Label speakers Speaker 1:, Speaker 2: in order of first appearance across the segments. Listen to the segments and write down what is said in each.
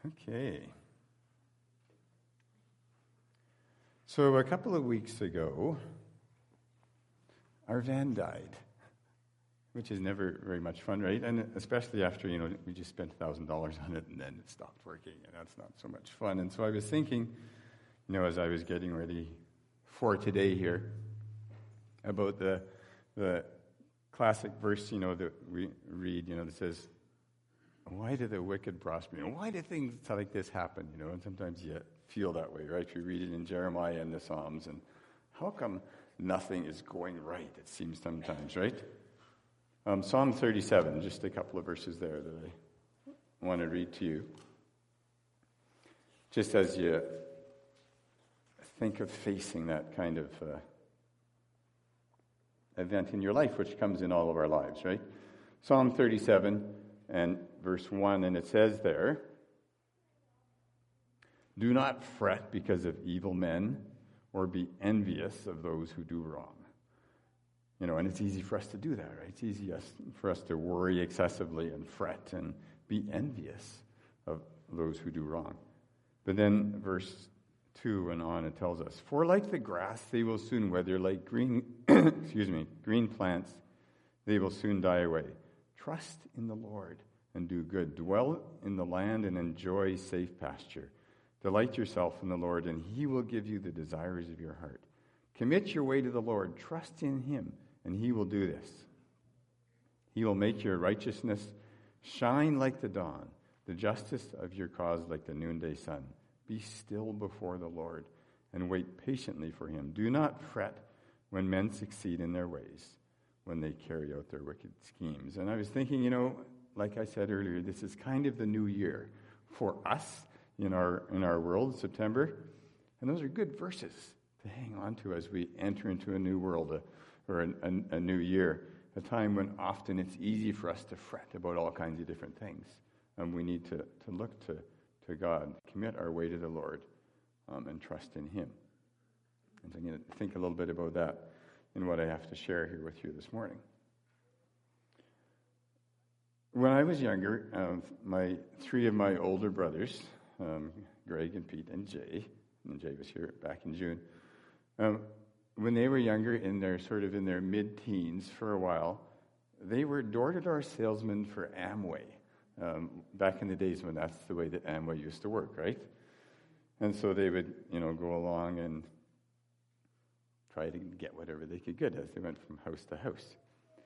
Speaker 1: Okay. So a couple of weeks ago, our van died, which is never very much fun, right? And especially after, we just spent $1,000 on it and then it stopped working, and that's not so much fun. And so I was thinking, as I was getting ready for today here, about the classic verse, that we read, that says, why do the wicked prosper? Why do things like this happen? And sometimes you feel that way, right? You read it in Jeremiah and the Psalms, and how come nothing is going right, it seems sometimes, right? Psalm 37, just a couple of verses there that I want to read to you. Just as you think of facing that kind of event in your life, which comes in all of our lives, right? Psalm 37 and verse 1, and it says there, "Do not fret because of evil men, or be envious of those who do wrong." And it's easy for us to do that, right? It's easy for us to worry excessively and fret and be envious of those who do wrong. But then verse 2 and on, it tells us, "For like the grass, they will soon wither, like green plants, they will soon die away. Trust in the Lord and do good. Dwell in the land and enjoy safe pasture. Delight yourself in the Lord, and he will give you the desires of your heart. Commit your way to the Lord. Trust in him, and he will do this. He will make your righteousness shine like the dawn, the justice of your cause like the noonday sun. Be still before the Lord and wait patiently for him. Do not fret when men succeed in their ways, when they carry out their wicked schemes." And I was thinking, like I said earlier, this is kind of the new year for us in our world, September. And those are good verses to hang on to as we enter into a new world or a new year, a time when often it's easy for us to fret about all kinds of different things. And we need to look to God, commit our way to the Lord, and trust in him. And so I'm going to think a little bit about that in what I have to share here with you this morning. When I was younger, three of my older brothers, Greg and Pete and Jay was here back in June, when they were younger, in their mid-teens for a while, they were door-to-door salesmen for Amway. Back in the days when that's the way that Amway used to work, right? And so they would, go along and try to get whatever they could get as they went from house to house.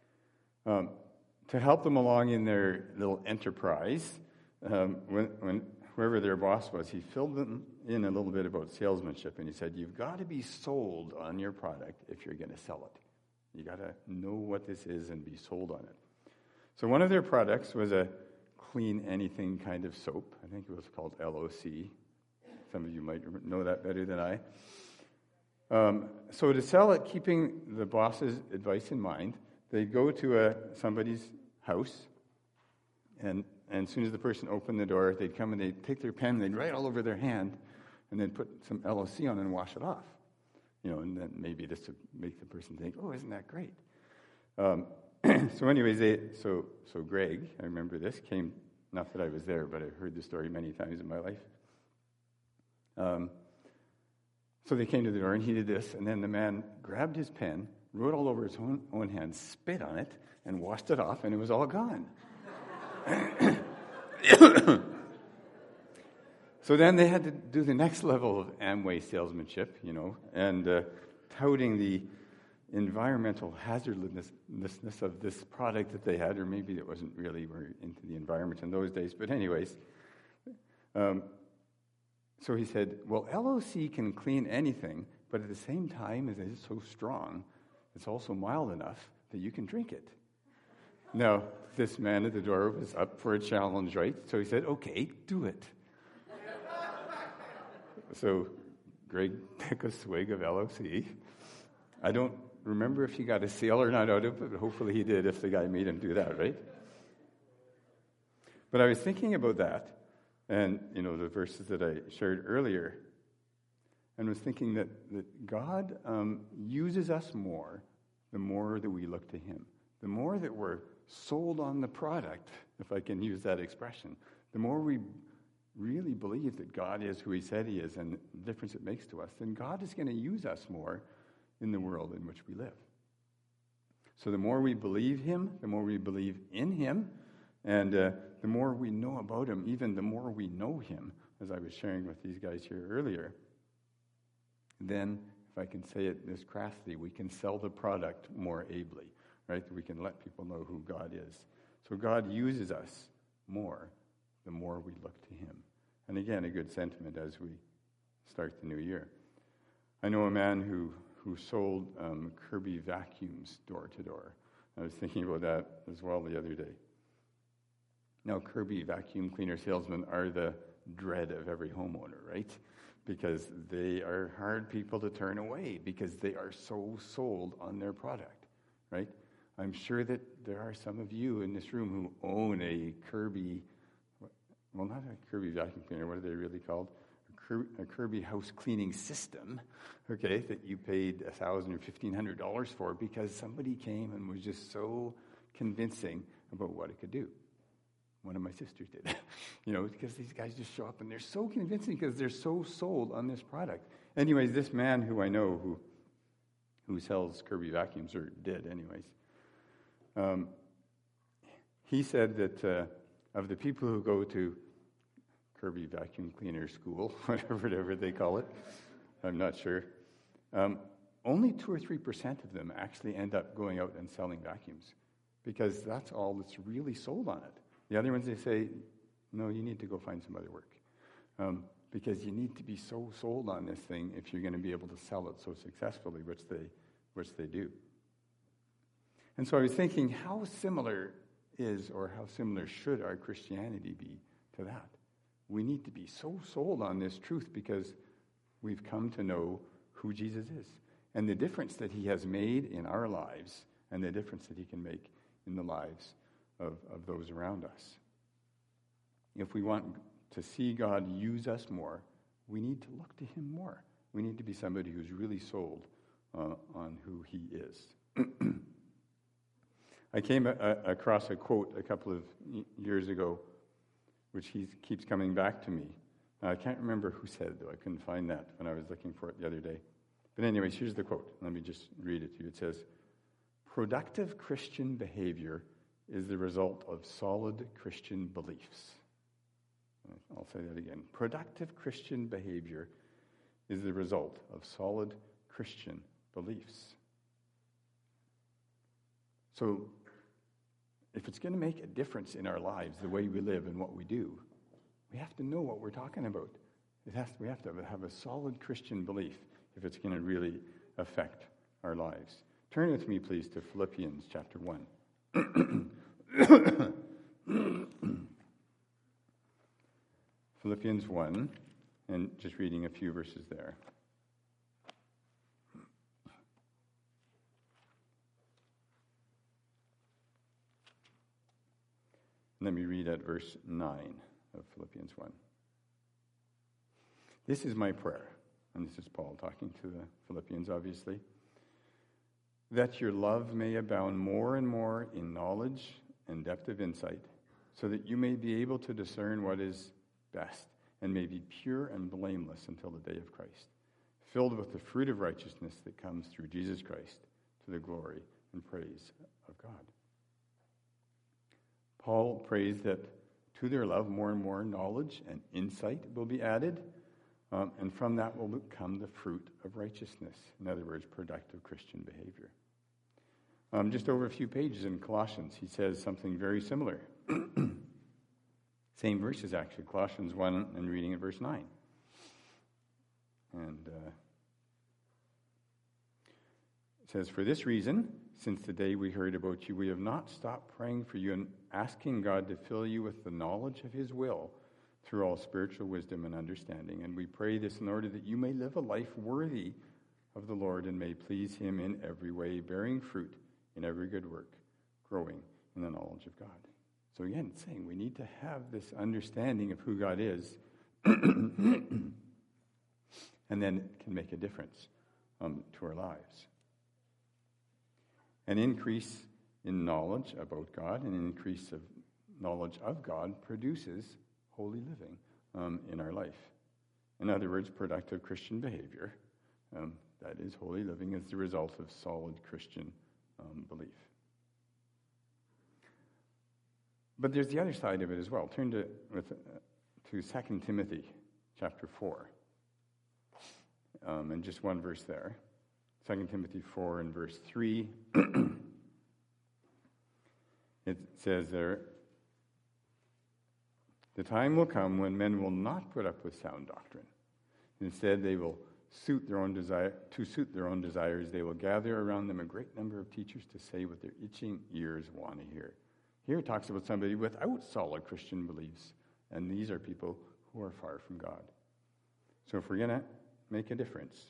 Speaker 1: To help them along in their little enterprise, when whoever their boss was, he filled them in a little bit about salesmanship, and he said, "You've got to be sold on your product if you're going to sell it. You got to know what this is and be sold on it." So one of their products was a clean anything kind of soap. I think it was called LOC. Some of you might know that better than I. So to sell it, keeping the boss's advice in mind, they'd go to somebody's house, and as soon as the person opened the door, they'd come and they'd take their pen and they'd write all over their hand, and then put some LOC on and wash it off. And then maybe this would make the person think, "Oh, isn't that great?" So anyways, so Greg, I remember this, came, not that I was there, but I've heard the story many times in my life. So they came to the door, and he did this, and then the man grabbed his pen, wrote all over his own hand, spit on it, and washed it off, and it was all gone. So then they had to do the next level of Amway salesmanship, and touting the environmental hazardousness of this product that they had, or maybe it wasn't really very into the environment in those days. But anyways, so he said, "Well, LOC can clean anything, but at the same time, as it's so strong, it's also mild enough that you can drink it." Now, this man at the door was up for a challenge, right? So he said, "Okay, do it." So Greg took a swig of LOC. I don't remember if he got a sale or not out of it, but hopefully he did if the guy made him do that, right? But I was thinking about that and, the verses that I shared earlier, and was thinking that God uses us more the more that we look to him. The more that we're sold on the product, if I can use that expression, the more we really believe that God is who he said he is and the difference it makes to us, then God is going to use us more in the world in which we live. So the more we believe him, the more we believe in him, and the more we know about him, even the more we know him, as I was sharing with these guys here earlier, then, if I can say it this craftily, we can sell the product more ably, right? We can let people know who God is. So God uses us more the more we look to him. And again, a good sentiment as we start the new year. I know a man who sold Kirby vacuums door to door. I was thinking about that as well the other day. Now, Kirby vacuum cleaner salesmen are the dread of every homeowner, right? Because they are hard people to turn away because they are so sold on their product, right? I'm sure that there are some of you in this room who own a Kirby, well, not a Kirby vacuum cleaner, what are they really called? A Kirby house cleaning system, okay, that you paid $1,000 or $1,500 for because somebody came and was just so convincing about what it could do. One of my sisters did, because these guys just show up and they're so convincing because they're so sold on this product. Anyways, this man who I know who sells Kirby vacuums, or did anyways, he said that of the people who go to Kirby vacuum cleaner school, whatever they call it, I'm not sure, only 2 or 3% of them actually end up going out and selling vacuums because that's all that's really sold on it. The other ones, they say, no, you need to go find some other work because you need to be so sold on this thing if you're going to be able to sell it so successfully, which they do. And so I was thinking, how similar is or how similar should our Christianity be to that? We need to be so sold on this truth because we've come to know who Jesus is and the difference that he has made in our lives and the difference that he can make in the lives of those around us. If we want to see God use us more, we need to look to him more. We need to be somebody who's really sold on who he is. I came across a quote a couple of years ago, which keeps coming back to me. I can't remember who said it, though. I couldn't find that when I was looking for it the other day. But anyways, here's the quote. Let me just read it to you. It says, "Productive Christian behavior is the result of solid Christian beliefs." I'll say that again. Productive Christian behavior is the result of solid Christian beliefs. So, if it's going to make a difference in our lives, the way we live and what we do, we have to know what we're talking about. We have to have a solid Christian belief if it's going to really affect our lives. Turn with me, please, to Philippians chapter 1. Philippians 1, and just reading a few verses there. Let me read at verse 9 of Philippians 1. "This is my prayer," and this is Paul talking to the Philippians, obviously, "that your love may abound more and more in knowledge and depth of insight, so that you may be able to discern what is best, and may be pure and blameless until the day of Christ, filled with the fruit of righteousness that comes through Jesus Christ, to the glory and praise of God." Paul prays that to their love more and more knowledge and insight will be added, and from that will come the fruit of righteousness. In other words, productive Christian behavior. Just over a few pages in Colossians, he says something very similar. Same verses, actually, Colossians 1, and reading at verse 9. And it says, "For this reason, since the day we heard about you, we have not stopped praying for you and asking God to fill you with the knowledge of his will through all spiritual wisdom and understanding. And we pray this in order that you may live a life worthy of the Lord and may please him in every way, bearing fruit in every good work, growing in the knowledge of God." So again, it's saying we need to have this understanding of who God is, and then it can make a difference to our lives. An increase in knowledge about God, and an increase of knowledge of God produces holy living. in our life. In other words, productive Christian behavior, that is, holy living, is the result of solid Christian belief. But there's the other side of it as well. Turn to 2 Timothy chapter 4. And just one verse there. 2 Timothy 4 and verse 3. It says there, "The time will come when men will not put up with sound doctrine. Instead, they will suit their own desires, they will gather around them a great number of teachers to say what their itching ears want to hear." Here it talks about somebody without solid Christian beliefs, and these are people who are far from God. So if we're going to make a difference,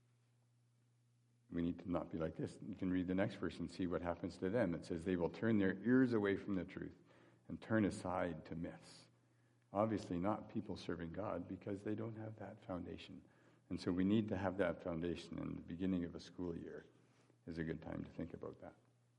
Speaker 1: we need to not be like this. You can read the next verse and see what happens to them. It says they will turn their ears away from the truth and turn aside to myths. Obviously not people serving God, because they don't have that foundation. And so we need to have that foundation, and the beginning of a school year is a good time to think about that.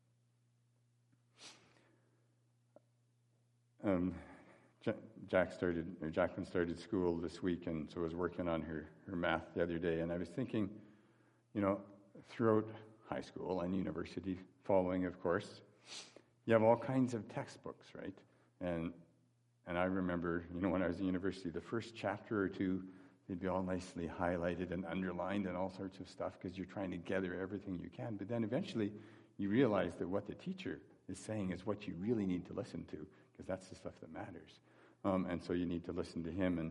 Speaker 1: Jacqueline started school this week, and so I was working on her math the other day, and I was thinking, throughout high school and university, following, of course, you have all kinds of textbooks, right? And I remember, when I was in university, the first chapter or two, they'd be all nicely highlighted and underlined and all sorts of stuff, because you're trying to gather everything you can. But then eventually you realize that what the teacher is saying is what you really need to listen to, because that's the stuff that matters. And so you need to listen to him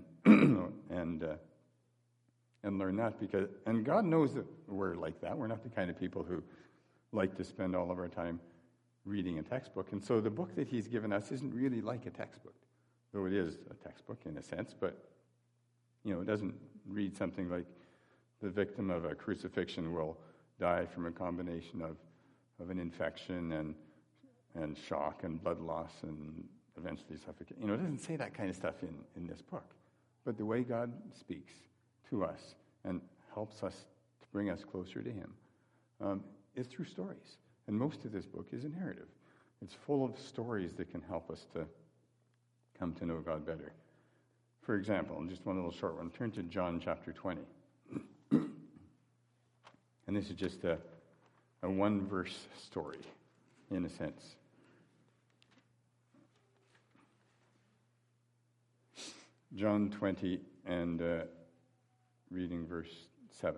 Speaker 1: and learn that, and God knows that we're like that. We're not the kind of people who like to spend all of our time reading a textbook. And so the book that he's given us isn't really like a textbook, though it is a textbook in a sense, but it doesn't read something like the victim of a crucifixion will die from a combination of an infection and shock and blood loss and eventually suffocate. It doesn't say that kind of stuff in this book. But the way God speaks to us and helps us to bring us closer to him is through stories. And most of this book is a narrative. It's full of stories that can help us to come to know God better. For example, just one little short one, turn to John chapter 20. And this is just a one-verse story, in a sense. John 20 and reading verse 7.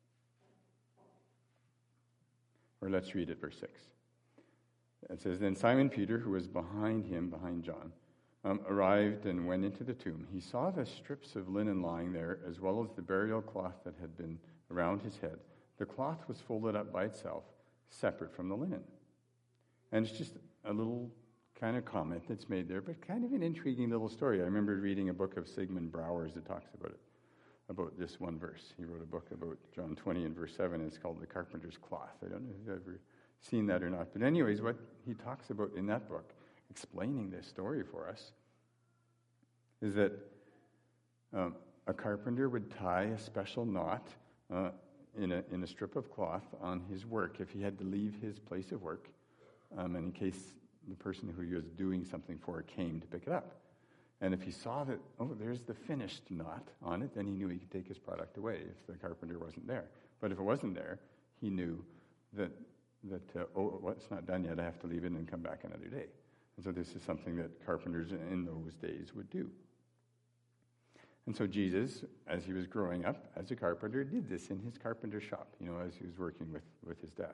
Speaker 1: Or let's read it, verse 6. It says, "Then Simon Peter, who was behind John, arrived and went into the tomb. He saw the strips of linen lying there, as well as the burial cloth that had been around his head. The cloth was folded up by itself, separate from the linen." And it's just a little kind of comment that's made there, but kind of an intriguing little story. I remember reading a book of Sigmund Bauer's that talks about it, about this one verse. He wrote a book about John 20 and verse 7. It's called The Carpenter's Cloth. I don't know if you've ever seen that or not. But anyways, what he talks about in that book, explaining this story for us, is that a carpenter would tie a special knot in a strip of cloth on his work if he had to leave his place of work, and in case the person who he was doing something for came to pick it up. And if he saw that, there's the finished knot on it, then he knew he could take his product away if the carpenter wasn't there. But if it wasn't there, he knew that it's not done yet, I have to leave it and come back another day. And so this is something that carpenters in those days would do. And so Jesus, as he was growing up as a carpenter, did this in his carpenter shop, as he was working with his dad.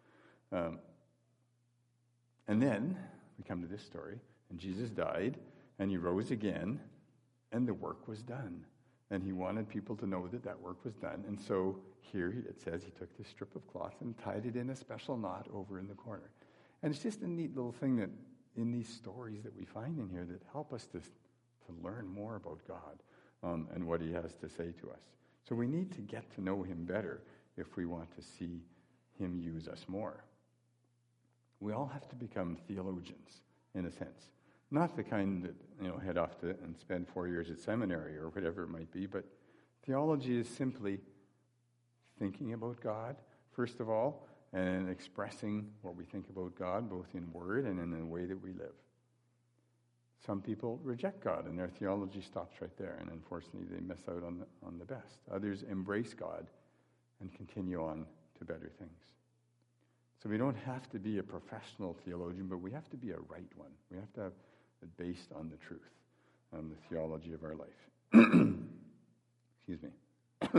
Speaker 1: And then we come to this story, and Jesus died, and he rose again, and the work was done. And he wanted people to know that work was done. And so here it says he took this strip of cloth and tied it in a special knot over in the corner. And it's just a neat little thing that in these stories that we find in here that help us to learn more about God and what he has to say to us. So we need to get to know him better if we want to see him use us more. We all have to become theologians, in a sense. Not the kind that, head off to and spend 4 years at seminary or whatever it might be, but theology is simply thinking about God, first of all, and expressing what we think about God, both in word and in the way that we live. Some people reject God, and their theology stops right there, and unfortunately they miss out on the best. Others embrace God and continue on to better things. So we don't have to be a professional theologian, but we have to be a right one. We have to have it based on the truth, on the theology of our life. Excuse me.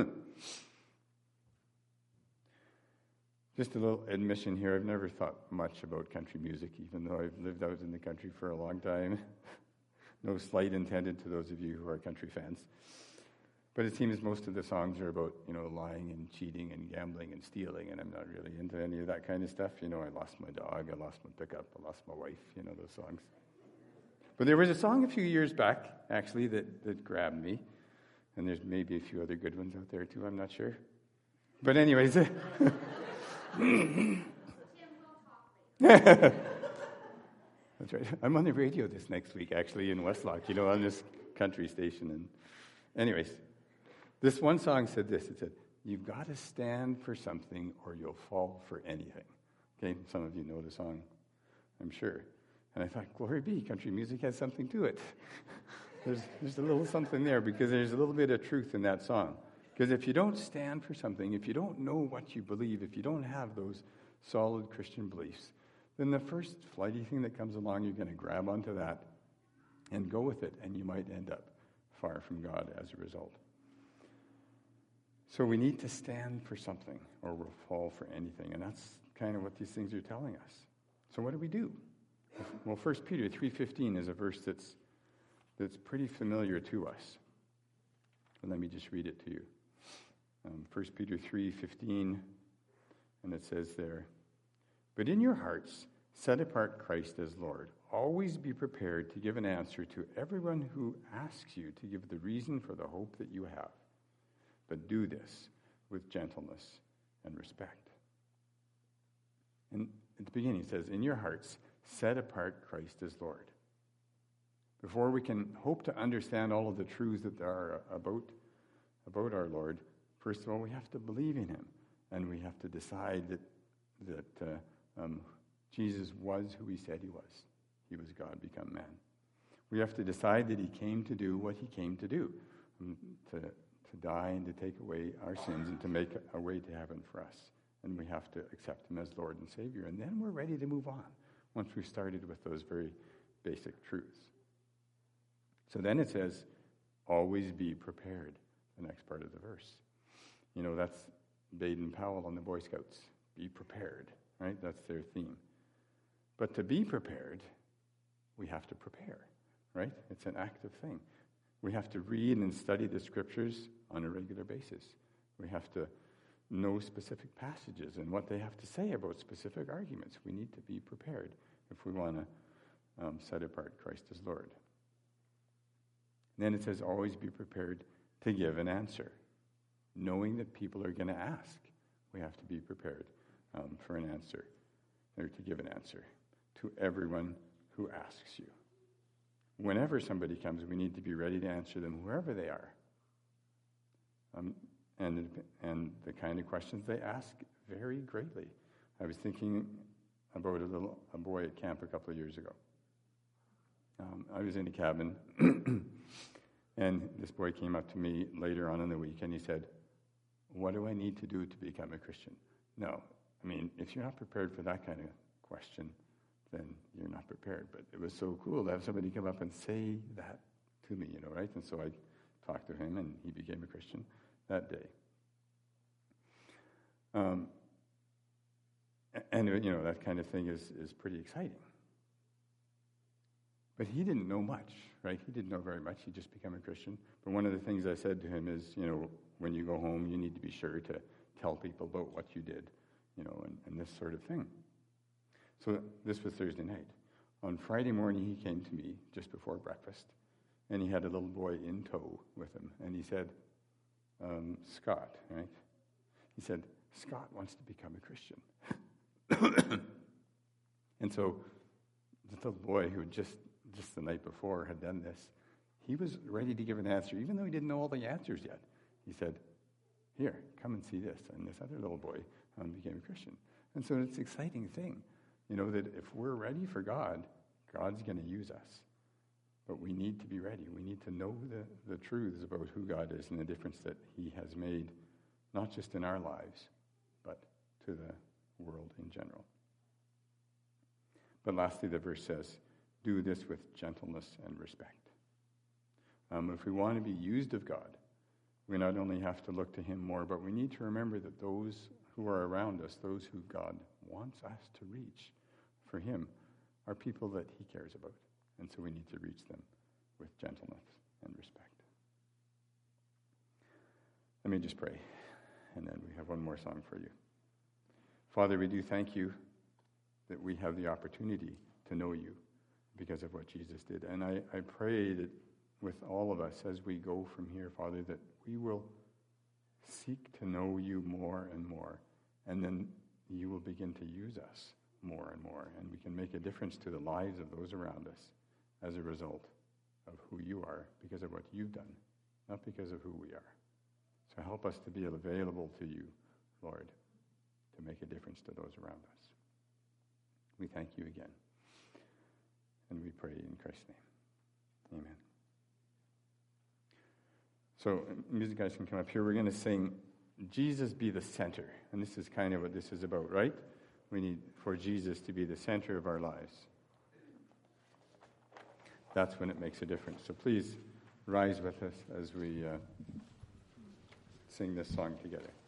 Speaker 1: Just a little admission here. I've never thought much about country music, even though I've lived out in the country for a long time. No slight intended to those of you who are country fans. But it seems most of the songs are about, lying and cheating and gambling and stealing, and I'm not really into any of that kind of stuff. I lost my dog, I lost my pickup, I lost my wife, those songs. But there was a song a few years back, actually, that grabbed me. And there's maybe a few other good ones out there, too, I'm not sure. But anyways... That's right. I'm on the radio this next week, actually, in Westlock, on this country station. And anyways, this one song said this. It said, "You've got to stand for something or you'll fall for anything." Okay, some of you know the song, I'm sure. And I thought, glory be, country music has something to it. There's a little something there, because there's a little bit of truth in that song. Because if you don't stand for something, if you don't know what you believe, if you don't have those solid Christian beliefs, then the first flighty thing that comes along, you're going to grab onto that and go with it, and you might end up far from God as a result. So we need to stand for something, or we'll fall for anything, and that's kind of what these things are telling us. So what do we do? Well, 1 Peter 3:15 is a verse that's pretty familiar to us. And let me just read it to you. 1 Peter 3:15, and it says there, "But in your hearts, set apart Christ as Lord. Always be prepared to give an answer to everyone who asks you to give the reason for the hope that you have. But do this with gentleness and respect." And at the beginning it says, in your hearts, set apart Christ as Lord. Before we can hope to understand all of the truths that there are about our Lord, first of all, we have to believe in him. And we have to decide that Jesus was who he said he was. He was God become man. We have to decide that he came to do what he came to do, to die and to take away our sins and to make a way to heaven for us. And we have to accept him as Lord and Savior. And then we're ready to move on once we've started with those very basic truths. So then it says, always be prepared, the next part of the verse. That's Baden-Powell on the Boy Scouts. Be prepared, right? That's their theme. But to be prepared, we have to prepare, right? It's an active thing. We have to read and study the scriptures on a regular basis. We have to know specific passages and what they have to say about specific arguments. We need to be prepared if we want to set apart Christ as Lord. Then it says, always be prepared to give an answer. Knowing that people are going to ask, we have to be prepared for an answer, or to give an answer to everyone who asks you. Whenever somebody comes, we need to be ready to answer them, wherever they are. And the kind of questions they ask vary greatly. I was thinking about a boy at camp a couple of years ago. I was in a cabin, and this boy came up to me later on in the week, and he said, "What do I need to do to become a Christian?" No, if you're not prepared for that kind of question, then you're not prepared. But it was so cool to have somebody come up and say that to me, right? And so I talked to him, and he became a Christian that day. That kind of thing is pretty exciting. But he didn't know much, right? He didn't know very much. He just became a Christian. But one of the things I said to him is, when you go home, you need to be sure to tell people about what you did, and this sort of thing. So this was Thursday night. On Friday morning, he came to me just before breakfast, and he had a little boy in tow with him. And he said, Scott, right? He said, Scott wants to become a Christian. And so the little boy who just the night before had done this, he was ready to give an answer, even though he didn't know all the answers yet. He said, "Here, come and see this." And this other little boy became a Christian. And so it's an exciting thing, that if we're ready for God, God's going to use us. But we need to be ready. We need to know the truths about who God is and the difference that he has made, not just in our lives, but to the world in general. But lastly, the verse says, do this with gentleness and respect. If we want to be used of God, we not only have to look to him more, but we need to remember that those who are around us, those who God wants us to reach for him, are people that he cares about. And so we need to reach them with gentleness and respect. Let me just pray, and then we have one more song for you. Father, we do thank you that we have the opportunity to know you because of what Jesus did. And I pray that with all of us as we go from here, Father, that we will seek to know you more and more, and then you will begin to use us more and more, and we can make a difference to the lives of those around us as a result of who you are, because of what you've done, not because of who we are. So help us to be available to you, Lord, to make a difference to those around us. We thank you again, and we pray in Christ's name. Amen. So, music guys can come up here. We're going to sing, Jesus Be the Center. And this is kind of what this is about, right? We need for Jesus to be the center of our lives. That's when it makes a difference. So please rise with us as we sing this song together.